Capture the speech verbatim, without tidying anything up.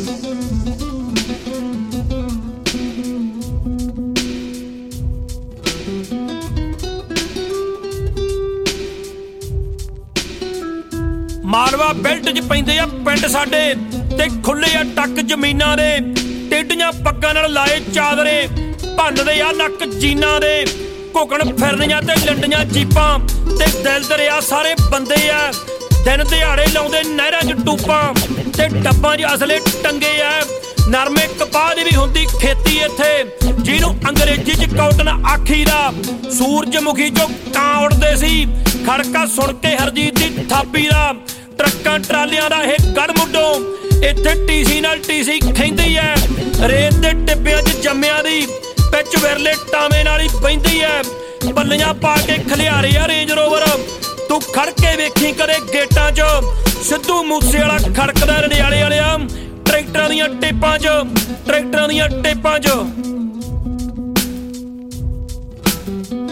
Malwa belt च पैंदे आ पिंड साडे ते खुले आ टक जमीनां दे टेडियां पग्गां नाल लाए चादरे भन्नदे आ नक जीनां दे घुकण फिरनियां ते लंडियां जीपां ते दिल दरिया सारे बंदे आ दिन दिहाड़े लाउंदे नਹਿਰਾਂ च टूपां ते डब्बां च असले टंगे आ नरमे कपाह दी भी हुंदी खेती इत्थे जिहनूं अंग्रेजी च कौटन आखीदा सूरजमुखी चों ਕਾਂ उड़दे सी खड़का सुण के हरजीत दी थापी दा ट्रक्कां ट्रालियां दा इह गढ़ मुੱਢੋਂ ਇੱਥੇ ਟੀਸੀ ਨਾਲ ਟੀਸੀ ਖੈਂਦੀ ਐ ਰੇਤ ਦੇ ਟਿੱਬਿਆਂ 'ਚ ਜੰਮਿਆਂ ਦੀ ਪਿੱਚ ਵਿਰਲੇ ਟਾਵੇਂ ਨਾਲ ਹੀ ਬਹਿੰਦੀ ਐ ਬੱਲੀਆਂ ਪਾ ਕੇ ਖਲਿਆਰੇ ਆ ਰੇਂਜ ਰੋਵਰ ਤੂੰ ਖੜ ਕੇ ਵੇਖੀ ਕਦੇ ਗੇਟਾਂ 'ਚ ਸਿੱਧੂ ਮੂਸੇ ਵਾਲਾ ਖੜਕਦਾ ਰਣਿਆਲੇ ਵਾਲਿਆ ਟਰੈਕਟਰਾਂ ਦੀਆਂ ਟੇਪਾਂ 'ਚ ਟਰੈਕਟਰਾਂ ਦੀਆਂ ਟੇਪਾਂ 'ਚ